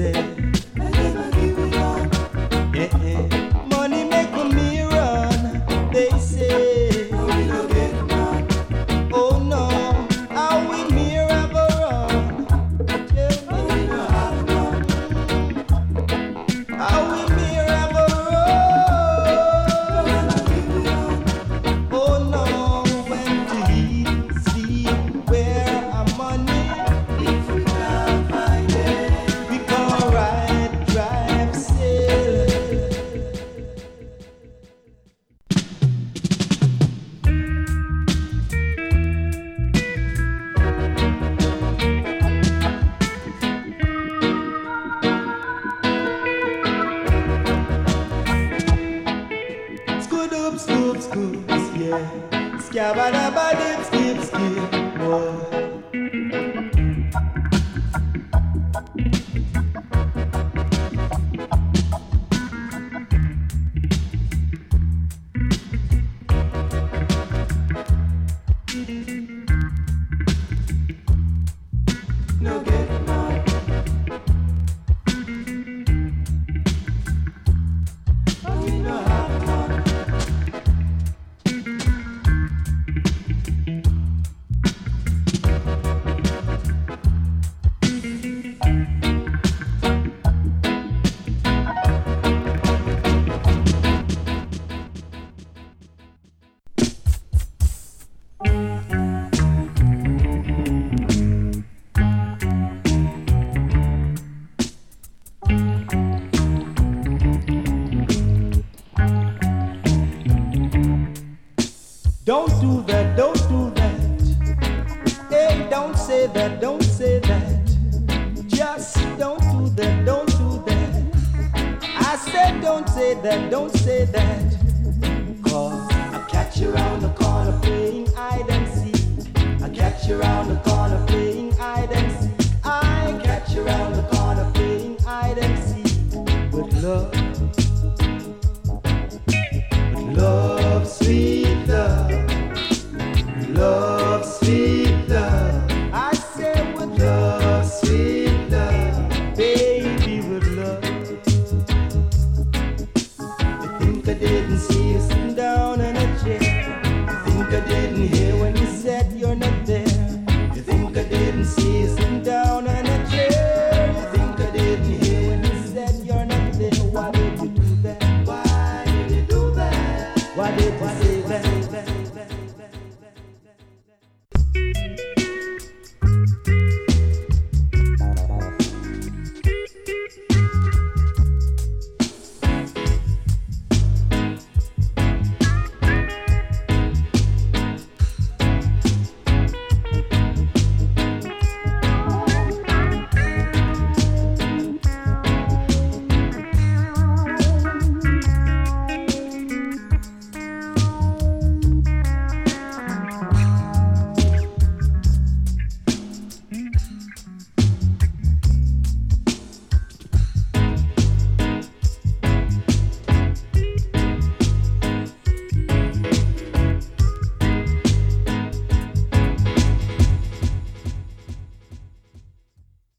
say. Yeah, yeah. Money make me run, they say. Oh no, how we mirror go run? Tell me how we mirror go run? Oh no, when to eat, see where our money. If we can't find it, we can ride, drive, sail. Scoop, scoop, scoops, yeah. Scabadabadip, skip, skip, boy. No get none. We no have none. Don't do that, don't do that. Hey, don't say that, don't say that. Just don't do that, don't do that. I said don't say that, don't say that. Cause I catch you around the corner playing hide and seek. I catch you around the corner.